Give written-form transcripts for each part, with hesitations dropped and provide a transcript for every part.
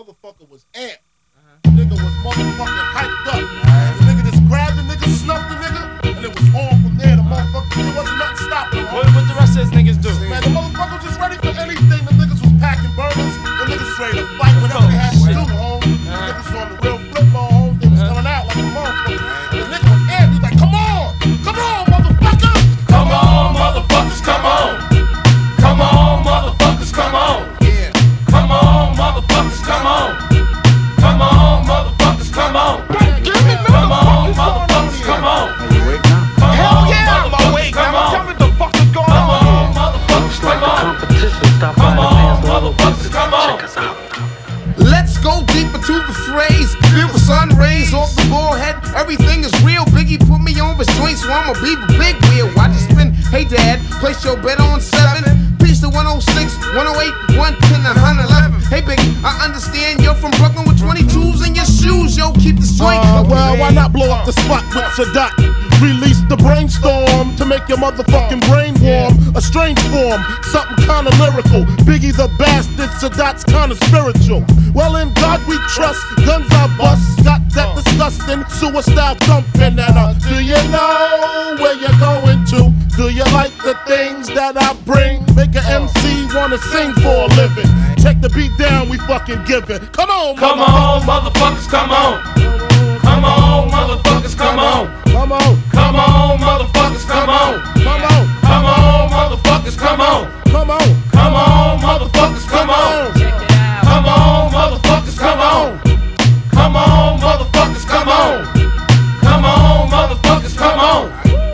motherfucker was amped. The nigga was motherfucking hyped up. The nigga just grabbed the nigga, snuffed the nigga, and it was on from there. The motherfucker, there wasn't nothing stopping him. What the rest of his niggas do? Man, the motherfucker was just ready for anything. The niggas was packing burners. The niggas was ready to fight whatever they had to do, home. The niggas was on the real flip mode, home. They was coming out like a motherfucker. The nigga was amped. He was like, come on, motherfuckers. Come on, motherfuckers, come on. Come on, motherfuckers, come on. Yeah. Come on, motherfuckers, come on. Come on, motherfuckers, come on. Come on, motherfuckers, come on. Are you awake now? Hell yeah, I'm awake. Tell me what the fuck is going Come on on, here. motherfuckers, come on. Competition, stop by Come the on, fans, little motherfuckers, business. come on. Check us out. Let's go deeper to the phrase. Feel the sun rays off the forehead. Everything is real. Biggie put me on restraint, so I'ma be the big wheel. Watch it spin. Hey dad, place your bet on 7. Peace to 106, 108, 110, 111. Hey Biggie, I understand you're from Brooklyn with 22s in your shoes. Yo, keep the strength. Well, why not blow up the spot with Sadat? Release the brainstorm to make your motherfucking brain warm. A strange form, something kinda lyrical. Biggie the bastard, Sadat's kinda spiritual. Well, in God we trust, guns I bust. Got that disgusting suicide thumping. And do you know where you're going to? Do you like the things that I bring? Make an MC wanna sing for a living. Check the beat down, we fucking giving. Come on, Come on, motherfuckers, come on. Come on, motherfuckers, come on. Come on, Come on, motherfuckers, come on. come on, Come on, motherfuckers, come on. come on. Come on, motherfuckers, come on. Come on, motherfuckers, come on. Come on, motherfuckers, come on. Come on, motherfuckers, come on.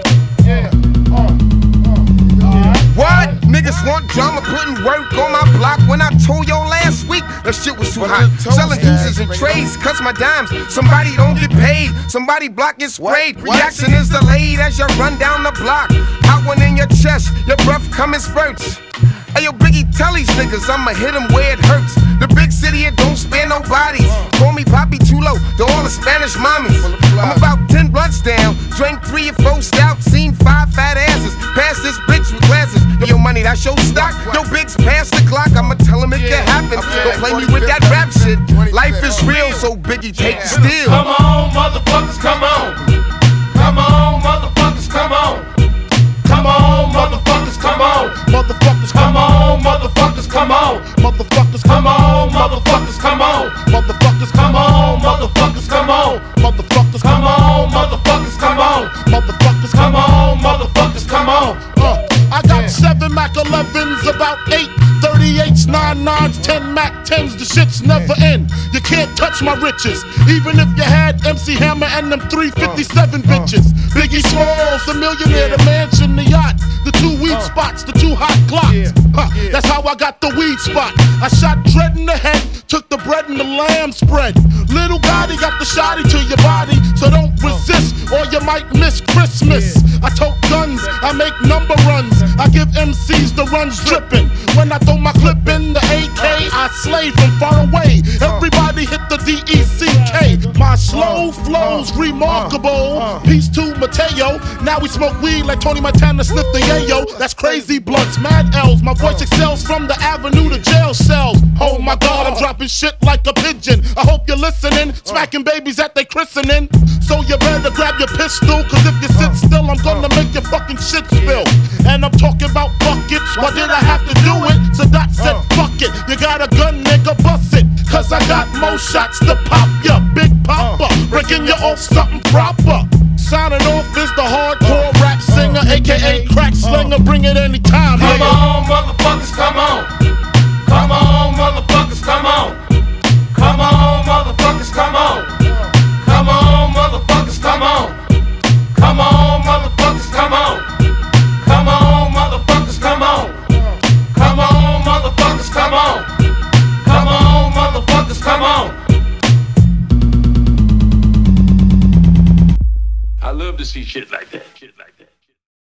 What? Niggas want drama, putting work on my block. When I told y'all last week, that shit was too hot. Selling deuces and trades, cuts my dimes. Somebody don't get paid, somebody block gets sprayed. Reaction is delayed as you run down the block. Hot one in your chest, your breath come in spurts. Hey yo, Biggie, tell these niggas I'ma hit them where it hurts. The big city, it don't spare no bodies. Call me Papi Chulo to all the Spanish mommies. I'm about 10 blunts down, drank 3 or 4 stouts, seen 5 fat asses. Pass this bitch with glasses. Yo, money, that's your stock. Yo, Biggs, pass the clock. I'ma tell him it can happen. Don't play me with that rap shit. Life is real, so Biggie, take the steal. Come on, motherfuckers, come on. Come on, motherfuckers, come on. Come on, motherfuckers, come on. Motherfuckers, Come on, motherfuckers, come on. motherfuckers, Come on, motherfuckers, come on. motherfuckers, Come on, motherfuckers, come on. motherfuckers, Come on, motherfuckers, come on. motherfuckers, Come on, motherfuckers, come on. I got 7 Mac 11s, about 8 38s, 9 9s, 10 Mac 10s. The shit's never end. You can't touch my riches, even if you had MC Hammer and them 357 bitches. Biggie Smalls, the millionaire, the mansion, the yacht, the 2 weed spots, the 2 hot clocks. That's how I got the weed spot. I shot Dread in the head, took the bread and the lamb spread. Little Gotti got the shotty to your body, so don't resist or you might miss Christmas. I tote guns, I make number runs, I give MCs the runs dripping. When I throw my clip in the AK, I slay from far away. Everybody hit the DECK. My slow flow's remarkable. Peace to Mateo. Now we smoke weed like Tony Montana sniff the yayo. That's crazy blunts, mad L's. My voice excels from the avenue to jail cells. Oh my God, I'm dropping shit like a pigeon. I hope you're listening. Smacking babies at they christening. So you better grab your pistol, cause if you sit still, I'm gonna make your fucking shit spill. And I'm talking about buckets, why did I have to do it? Sadat said fuck it, you got a gun, nigga, bust it. Cause I got more shots to pop ya, Big Papa, breaking you off something proper. Signing off is the hardcore rap singer, aka crack slinger, bring it anytime. Come on, motherfuckers, come on. Come on, motherfuckers, come on. Come on, motherfuckers, come on. Come on, motherfuckers, come on. Come on, motherfuckers, come on. Come on, motherfuckers, come on. Come on, motherfuckers, come on. Come on, motherfuckers, come on. I love to see shit like that.